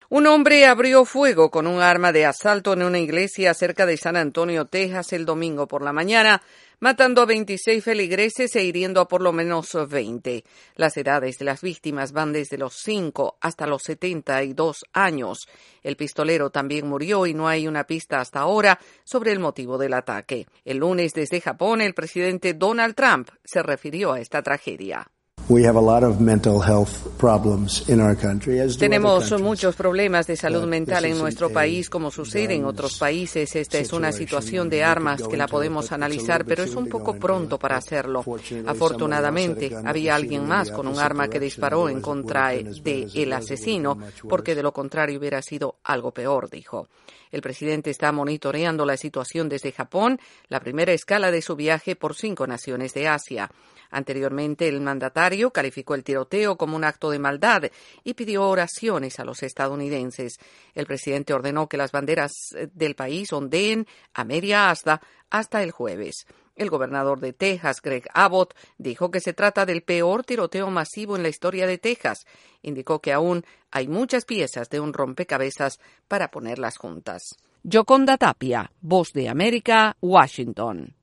Un hombre abrió fuego con un arma de asalto en una iglesia cerca de San Antonio, Texas, el domingo por la mañana, matando a 26 feligreses e hiriendo a por lo menos 20. Las edades de las víctimas van desde los 5 hasta los 72 años. El pistolero también murió y no hay una pista hasta ahora sobre el motivo del ataque. El lunes, desde Japón, el presidente Donald Trump se refirió a esta tragedia. Tenemos muchos problemas de salud mental en nuestro país, como sucede en otros países. Esta es una situación de armas que la podemos analizar, pero es un poco pronto para hacerlo. Afortunadamente, había alguien más con un arma que disparó en contra del asesino, porque de lo contrario hubiera sido algo peor, dijo. El presidente está monitoreando la situación desde Japón, la primera escala de su viaje por 5 naciones de Asia. Anteriormente, el mandatario calificó el tiroteo como un acto de maldad y pidió oraciones a los estadounidenses. El presidente ordenó que las banderas del país ondeen a media asta hasta el jueves. El gobernador de Texas, Greg Abbott, dijo que se trata del peor tiroteo masivo en la historia de Texas. Indicó que aún hay muchas piezas de un rompecabezas para ponerlas juntas. Yoconda Tapia, Voz de América, Washington.